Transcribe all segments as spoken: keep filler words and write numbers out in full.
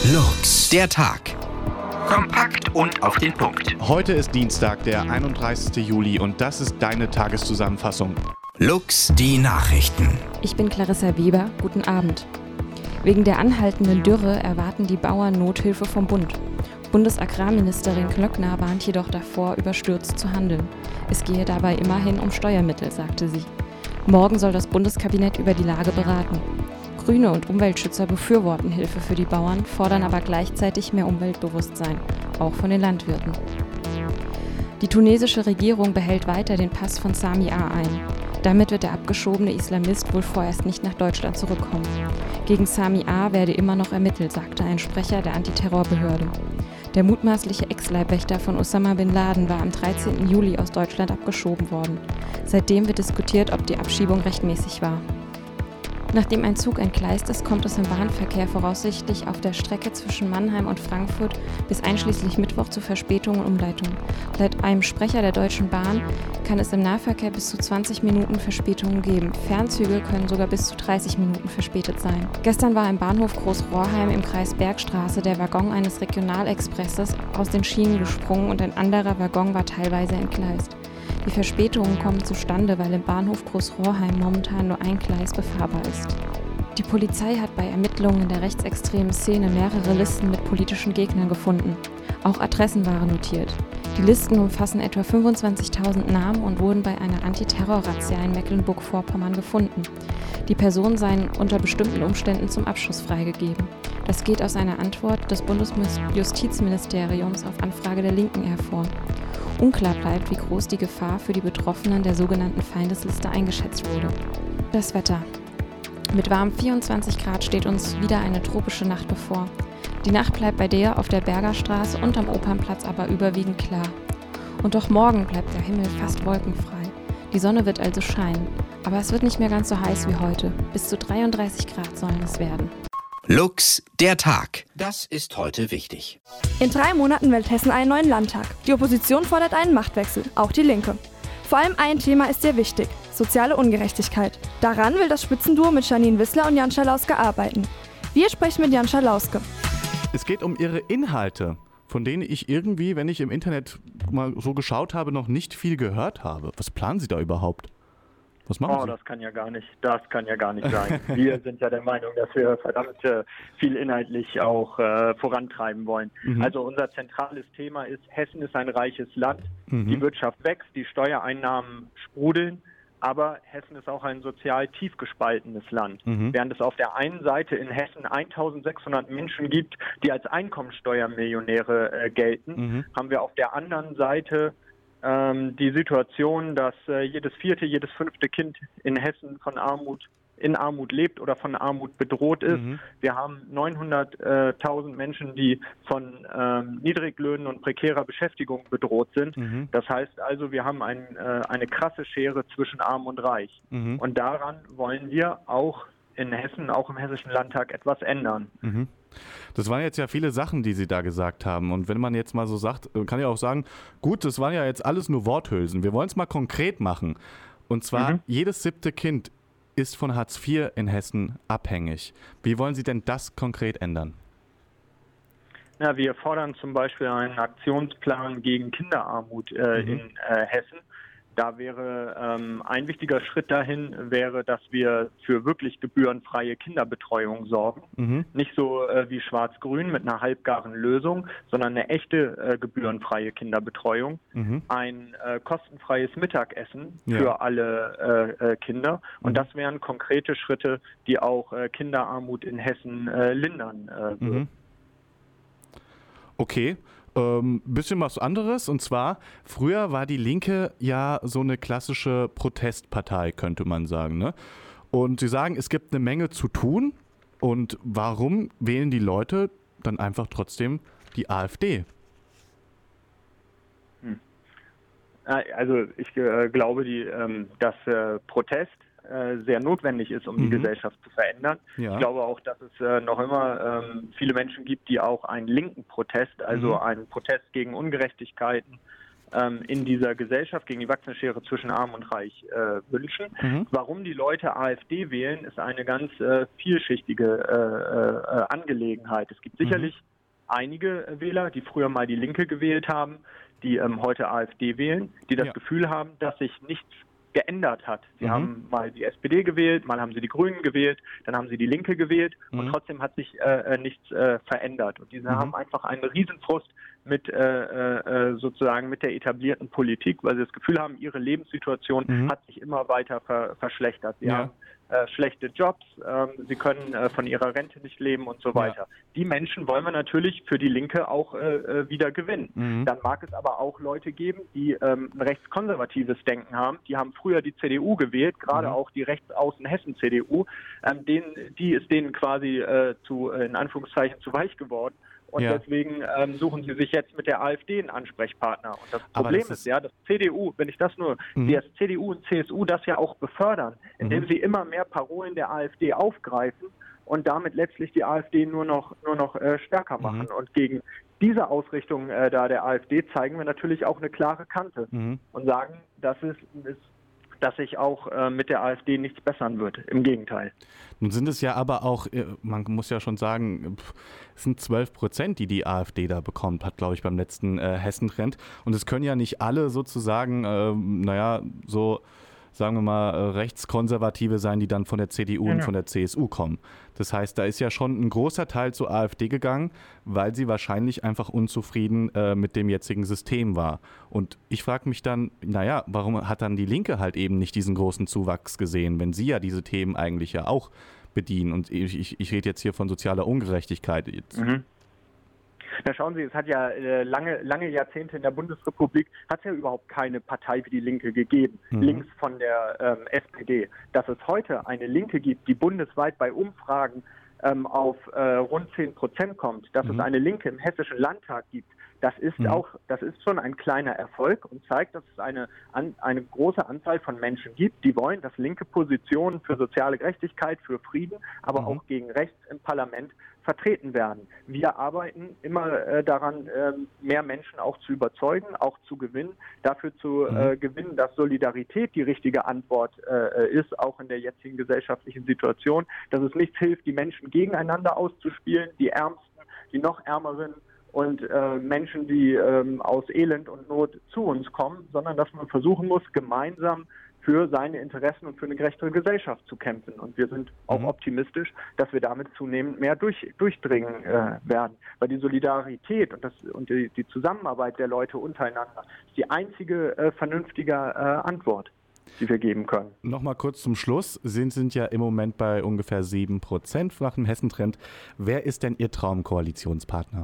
Luchs, der Tag. Kompakt und auf den Punkt. Heute ist Dienstag, der einunddreißigsten Juli und das ist deine Tageszusammenfassung. Luchs, die Nachrichten. Ich bin Clarissa Weber, guten Abend. Wegen der anhaltenden Dürre erwarten die Bauern Nothilfe vom Bund. Bundesagrarministerin Klöckner warnt jedoch davor, überstürzt zu handeln. Es gehe dabei immerhin um Steuermittel, sagte sie. Morgen soll das Bundeskabinett über die Lage beraten. Grüne und Umweltschützer befürworten Hilfe für die Bauern, fordern aber gleichzeitig mehr Umweltbewusstsein, auch von den Landwirten. Die tunesische Regierung behält weiter den Pass von Sami A. ein. Damit wird der abgeschobene Islamist wohl vorerst nicht nach Deutschland zurückkommen. Gegen Sami A. werde immer noch ermittelt, sagte ein Sprecher der Antiterrorbehörde. Der mutmaßliche Ex-Leibwächter von Osama bin Laden war am dreizehnten Juli aus Deutschland abgeschoben worden. Seitdem wird diskutiert, ob die Abschiebung rechtmäßig war. Nachdem ein Zug entgleist ist, kommt es im Bahnverkehr voraussichtlich auf der Strecke zwischen Mannheim und Frankfurt bis einschließlich Mittwoch zu Verspätungen und Umleitungen. Laut einem Sprecher der Deutschen Bahn kann es im Nahverkehr bis zu zwanzig Minuten Verspätungen geben. Fernzüge können sogar bis zu dreißig Minuten verspätet sein. Gestern war im Bahnhof Großrohrheim im Kreis Bergstraße der Waggon eines Regionalexpresses aus den Schienen gesprungen und ein anderer Waggon war teilweise entgleist. Die Verspätungen kommen zustande, weil im Bahnhof Großrohrheim momentan nur ein Gleis befahrbar ist. Die Polizei hat bei Ermittlungen in der rechtsextremen Szene mehrere Listen mit politischen Gegnern gefunden. Auch Adressen waren notiert. Die Listen umfassen etwa fünfundzwanzigtausend Namen und wurden bei einer Antiterror-Razzia in Mecklenburg-Vorpommern gefunden. Die Personen seien unter bestimmten Umständen zum Abschuss freigegeben. Das geht aus einer Antwort des Bundesjustizministeriums auf Anfrage der Linken hervor. Unklar bleibt, wie groß die Gefahr für die Betroffenen der sogenannten Feindesliste eingeschätzt wurde. Das Wetter. Mit warmen vierundzwanzig Grad steht uns wieder eine tropische Nacht bevor. Die Nacht bleibt bei der auf der Bergerstraße und am Opernplatz aber überwiegend klar. Und auch morgen bleibt der Himmel fast wolkenfrei. Die Sonne wird also scheinen. Aber es wird nicht mehr ganz so heiß wie heute. Bis zu dreiunddreißig Grad sollen es werden. Luchs, der Tag. Das ist heute wichtig. In drei Monaten wählt Hessen einen neuen Landtag. Die Opposition fordert einen Machtwechsel, auch die Linke. Vor allem ein Thema ist sehr wichtig: soziale Ungerechtigkeit. Daran will das Spitzenduo mit Janine Wissler und Jan Schalauske arbeiten. Wir sprechen mit Jan Schalauske. Es geht um ihre Inhalte, von denen ich irgendwie, wenn ich im Internet mal so geschaut habe, noch nicht viel gehört habe. Was planen Sie da überhaupt? Was machen oh, Sie? das kann ja gar nicht, das kann ja gar nicht sein. Wir sind ja der Meinung, dass wir verdammt äh, viel inhaltlich auch äh, vorantreiben wollen. Mhm. Also unser zentrales Thema ist, Hessen ist ein reiches Land, mhm. die Wirtschaft wächst, die Steuereinnahmen sprudeln, aber Hessen ist auch ein sozial tief gespaltenes Land. Mhm. Während es auf der einen Seite in Hessen eintausendsechshundert Menschen gibt, die als Einkommensteuermillionäre äh, gelten, mhm. haben wir auf der anderen Seite die Situation, dass äh, jedes vierte, jedes fünfte Kind in Hessen von Armut, in Armut lebt oder von Armut bedroht ist. Mhm. Wir haben neunhunderttausend Menschen, die von ähm, Niedriglöhnen und prekärer Beschäftigung bedroht sind. Mhm. Das heißt also, wir haben ein, äh, eine krasse Schere zwischen Arm und Reich. Mhm. Und daran wollen wir auch in Hessen, auch im Hessischen Landtag, etwas ändern. Mhm. Das waren jetzt ja viele Sachen, die Sie da gesagt haben. Und wenn man jetzt mal so sagt, kann ich auch sagen, gut, das waren ja jetzt alles nur Worthülsen. Wir wollen es mal konkret machen. Und zwar, mhm. jedes siebte Kind ist von Hartz vier in Hessen abhängig. Wie wollen Sie denn das konkret ändern? Na, wir fordern zum Beispiel einen Aktionsplan gegen Kinderarmut äh, mhm. in äh, Hessen. Da wäre ähm, ein wichtiger Schritt dahin, wäre, dass wir für wirklich gebührenfreie Kinderbetreuung sorgen. Mhm. Nicht so äh, wie Schwarz-Grün mit einer halbgaren Lösung, sondern eine echte äh, gebührenfreie Kinderbetreuung. Mhm. Ein äh, kostenfreies Mittagessen ja. für alle äh, äh, Kinder. Und mhm. das wären konkrete Schritte, die auch äh, Kinderarmut in Hessen äh, lindern äh, würden. Mhm. Okay. Ähm, bisschen was anderes, und zwar, früher war die Linke ja so eine klassische Protestpartei, könnte man sagen, ne? Und Sie sagen, es gibt eine Menge zu tun, und warum wählen die Leute dann einfach trotzdem die AfD? Hm. Also ich äh, glaube, die, ähm, dass äh, Protest sehr notwendig ist, um mhm. die Gesellschaft zu verändern. Ja. Ich glaube auch, dass es äh, noch immer ähm, viele Menschen gibt, die auch einen linken Protest, also mhm. einen Protest gegen Ungerechtigkeiten ähm, in dieser Gesellschaft, gegen die wachsende Schere zwischen Arm und Reich äh, wünschen. Mhm. Warum die Leute AfD wählen, ist eine ganz äh, vielschichtige äh, äh, Angelegenheit. Es gibt sicherlich mhm. einige Wähler, die früher mal die Linke gewählt haben, die ähm, heute AfD wählen, die das ja. Gefühl haben, dass sich nichts geändert hat. Sie mhm. haben mal die S P D gewählt, mal haben sie die Grünen gewählt, dann haben sie die Linke gewählt mhm. und trotzdem hat sich äh, nichts äh, verändert. Und diese mhm. haben einfach einen Riesenfrust mit äh, äh, sozusagen mit der etablierten Politik, weil sie das Gefühl haben, ihre Lebenssituation mhm. hat sich immer weiter ver- verschlechtert. Sie ja. haben äh, schlechte Jobs, ähm, sie können äh, von ihrer Rente nicht leben und so weiter. Ja. Die Menschen wollen wir natürlich für die Linke auch äh, wieder gewinnen. Mhm. Dann mag es aber auch Leute geben, die ähm, ein rechtskonservatives Denken haben. Die haben früher die C D U gewählt, gerade mhm. auch die rechtsaußen Hessen-C D U. Ähm, denen, die ist denen quasi äh, zu, in Anführungszeichen, zu weich geworden. Und ja. deswegen ähm, suchen sie sich jetzt mit der AfD einen Ansprechpartner. Und das Problem das ist, ist ja, dass C D U, wenn ich das nur, mhm. dass C D U und C S U das ja auch befördern, indem mhm. sie immer mehr Parolen der AfD aufgreifen und damit letztlich die AfD nur noch nur noch äh, stärker machen. Mhm. Und gegen diese Ausrichtung äh, da der AfD zeigen wir natürlich auch eine klare Kante mhm. und sagen, das ist, ist dass sich auch äh, mit der AfD nichts bessern wird. Im Gegenteil. Nun sind es ja aber auch, man muss ja schon sagen, es sind zwölf Prozent, die die AfD da bekommt, hat, glaube ich, beim letzten äh, Hessen-Trend. Und es können ja nicht alle sozusagen, äh, naja, so, sagen wir mal, Rechtskonservative sein, die dann von der C D U ja. und von der C S U kommen. Das heißt, da ist ja schon ein großer Teil zur AfD gegangen, weil sie wahrscheinlich einfach unzufrieden äh, mit dem jetzigen System war. Und ich frage mich dann, naja, warum hat dann die Linke halt eben nicht diesen großen Zuwachs gesehen, wenn sie ja diese Themen eigentlich ja auch bedienen? Und ich, ich, ich rede jetzt hier von sozialer Ungerechtigkeit. Jetzt. Mhm. Na schauen Sie, es hat ja äh, lange, lange Jahrzehnte in der Bundesrepublik, hat es ja überhaupt keine Partei wie die Linke gegeben, mhm. links von der ähm, S P D. Dass es heute eine Linke gibt, die bundesweit bei Umfragen ähm, auf äh, rund zehn Prozent kommt, dass mhm. es eine Linke im Hessischen Landtag gibt, das ist mhm. auch, das ist schon ein kleiner Erfolg und zeigt, dass es eine, an, eine große Anzahl von Menschen gibt, die wollen, dass linke Positionen für soziale Gerechtigkeit, für Frieden, aber mhm. auch gegen rechts im Parlament vertreten werden. Wir arbeiten immer äh, daran, äh, mehr Menschen auch zu überzeugen, auch zu gewinnen, dafür zu mhm. äh, gewinnen, dass Solidarität die richtige Antwort äh, ist, auch in der jetzigen gesellschaftlichen Situation, dass es nichts hilft, die Menschen gegeneinander auszuspielen, die Ärmsten, die noch Ärmeren und äh, Menschen, die ähm, aus Elend und Not zu uns kommen, sondern dass man versuchen muss, gemeinsam für seine Interessen und für eine gerechtere Gesellschaft zu kämpfen. Und wir sind auch mhm. optimistisch, dass wir damit zunehmend mehr durch, durchdringen äh, werden. Weil die Solidarität und, das, und die, die Zusammenarbeit der Leute untereinander ist die einzige äh, vernünftige äh, Antwort, die wir geben können. Nochmal kurz zum Schluss. Sie sind ja im Moment bei ungefähr sieben Prozent nach dem Hessen-Trend. Wer ist denn Ihr Traumkoalitionspartner?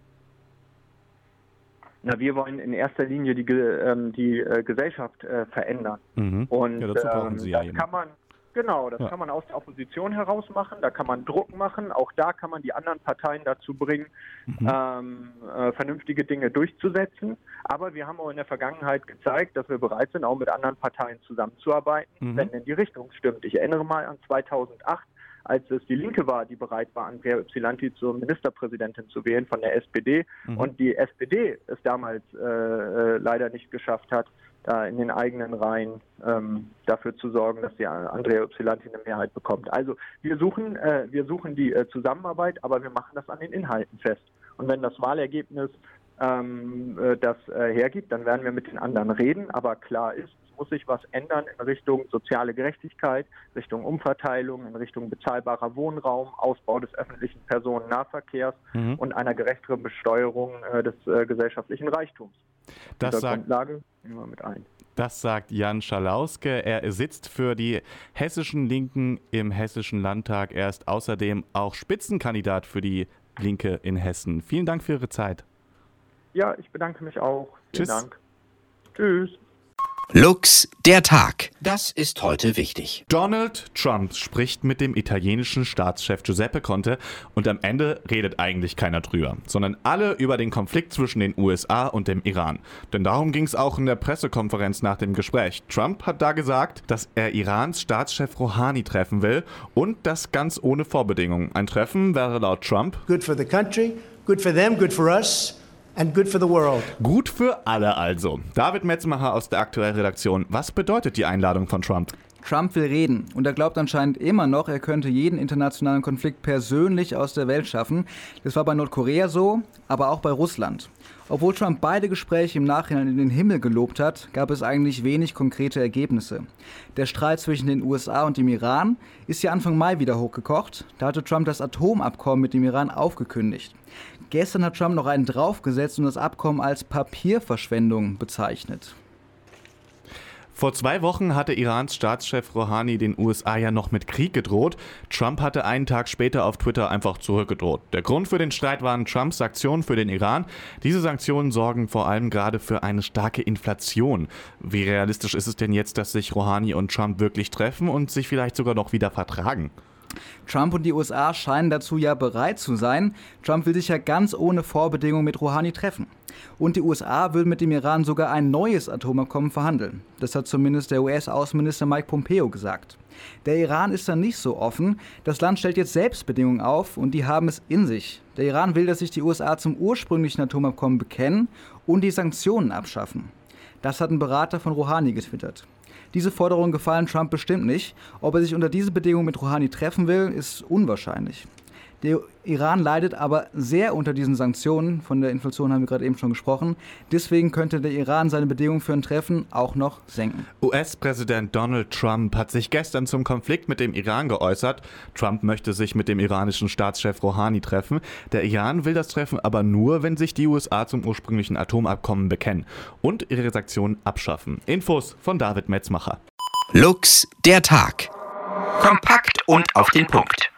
Na, wir wollen in erster Linie die, ähm, die äh, Gesellschaft äh, verändern. Mhm. Und ja, dazu brauchen ähm, Sie ja das kann man, genau, das ja. kann man aus der Opposition heraus machen, da kann man Druck machen, auch da kann man die anderen Parteien dazu bringen, mhm. ähm, äh, vernünftige Dinge durchzusetzen. Aber wir haben auch in der Vergangenheit gezeigt, dass wir bereit sind, auch mit anderen Parteien zusammenzuarbeiten, mhm. wenn denn die Richtung stimmt. Ich erinnere mal an zweitausendacht, als es die Linke war, die bereit war, Andrea Ypsilanti zur Ministerpräsidentin zu wählen von der S P D. Mhm. Und die S P D es damals äh, leider nicht geschafft hat, da in den eigenen Reihen ähm, dafür zu sorgen, dass die Andrea Ypsilanti eine Mehrheit bekommt. Also wir suchen, äh, wir suchen die äh, Zusammenarbeit, aber wir machen das an den Inhalten fest. Und wenn das Wahlergebnis ähm, äh, das äh, hergibt, dann werden wir mit den anderen reden. Aber klar ist, muss sich was ändern in Richtung soziale Gerechtigkeit, Richtung Umverteilung, in Richtung bezahlbarer Wohnraum, Ausbau des öffentlichen Personennahverkehrs mhm. und einer gerechteren Besteuerung äh, des äh, gesellschaftlichen Reichtums. Das Dieser sagt, Grundlage nehmen wir mit ein. Das sagt Jan Schalauske. Er sitzt für die hessischen Linken im Hessischen Landtag. Er ist außerdem auch Spitzenkandidat für die Linke in Hessen. Vielen Dank für Ihre Zeit. Ja, ich bedanke mich auch. Vielen Tschüss. Dank. Tschüss. Lux, der Tag. Das ist heute wichtig. Donald Trump spricht mit dem italienischen Staatschef Giuseppe Conte und am Ende redet eigentlich keiner drüber, sondern alle über den Konflikt zwischen den U S A und dem Iran. Denn darum ging es auch in der Pressekonferenz nach dem Gespräch. Trump hat da gesagt, dass er Irans Staatschef Rouhani treffen will und das ganz ohne Vorbedingungen. Ein Treffen wäre laut Trump good for the country, good for them, good for us. and good for the world. Gut für alle also. David Metzmacher aus der aktuellen Redaktion. Was bedeutet die Einladung von Trump? Trump will reden und er glaubt anscheinend immer noch, er könnte jeden internationalen Konflikt persönlich aus der Welt schaffen. Das war bei Nordkorea so, aber auch bei Russland. Obwohl Trump beide Gespräche im Nachhinein in den Himmel gelobt hat, gab es eigentlich wenig konkrete Ergebnisse. Der Streit zwischen den U S A und dem Iran ist ja Anfang Mai wieder hochgekocht. Da hatte Trump das Atomabkommen mit dem Iran aufgekündigt. Gestern hat Trump noch einen draufgesetzt und das Abkommen als Papierverschwendung bezeichnet. Vor zwei Wochen hatte Irans Staatschef Rouhani den U S A ja noch mit Krieg gedroht. Trump hatte einen Tag später auf Twitter einfach zurückgedroht. Der Grund für den Streit waren Trumps Sanktionen für den Iran. Diese Sanktionen sorgen vor allem gerade für eine starke Inflation. Wie realistisch ist es denn jetzt, dass sich Rouhani und Trump wirklich treffen und sich vielleicht sogar noch wieder vertragen? Trump und die U S A scheinen dazu ja bereit zu sein. Trump will sich ja ganz ohne Vorbedingungen mit Rouhani treffen. Und die U S A will mit dem Iran sogar ein neues Atomabkommen verhandeln. Das hat zumindest der U S-Außenminister Mike Pompeo gesagt. Der Iran ist dann nicht so offen. Das Land stellt jetzt selbst Bedingungen auf und die haben es in sich. Der Iran will, dass sich die U S A zum ursprünglichen Atomabkommen bekennen und die Sanktionen abschaffen. Das hat ein Berater von Rouhani getwittert. Diese Forderungen gefallen Trump bestimmt nicht. Ob er sich unter diese Bedingungen mit Rouhani treffen will, ist unwahrscheinlich. Der Iran leidet aber sehr unter diesen Sanktionen. Von der Inflation haben wir gerade eben schon gesprochen. Deswegen könnte der Iran seine Bedingungen für ein Treffen auch noch senken. U S-Präsident Donald Trump hat sich gestern zum Konflikt mit dem Iran geäußert. Trump möchte sich mit dem iranischen Staatschef Rouhani treffen. Der Iran will das Treffen aber nur, wenn sich die U S A zum ursprünglichen Atomabkommen bekennen und ihre Sanktionen abschaffen. Infos von David Metzmacher. Lux, der Tag. Kompakt und auf den Punkt.